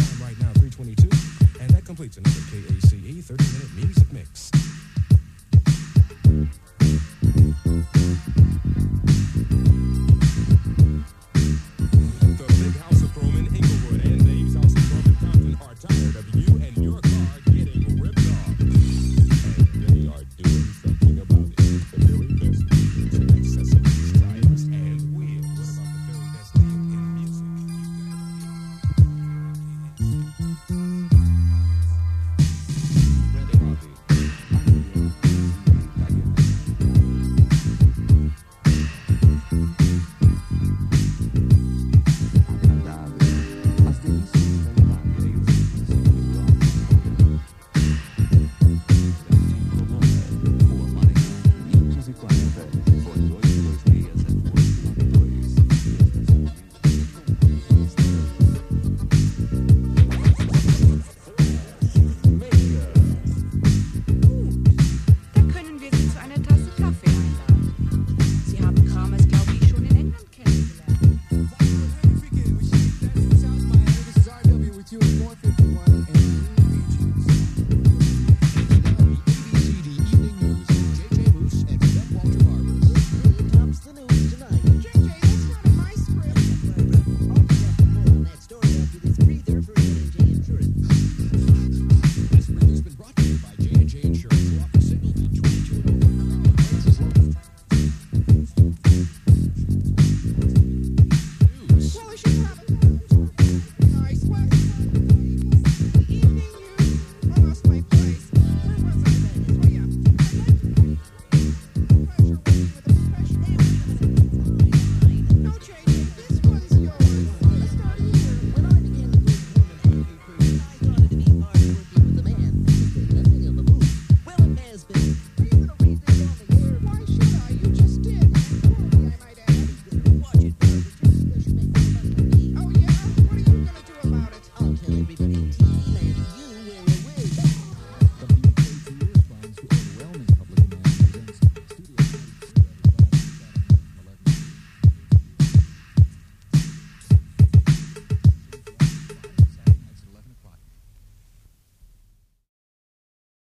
time right now, 3:22, and that completes another KACE 30-minute music mix. The big house of chrome in Inglewood and Dave's house of chrome in Compton are tired of you and your car getting ripped off. And they are doing something about it. The very best deals, accessories, tires, and wheels. What about the very best deal in music? Randy Harvey. Da können wir Sie zu einer Tasse Kaffee einladen. Sie haben Kramers, glaube ich, schon in England kennengelernt. This is RW with you at 451.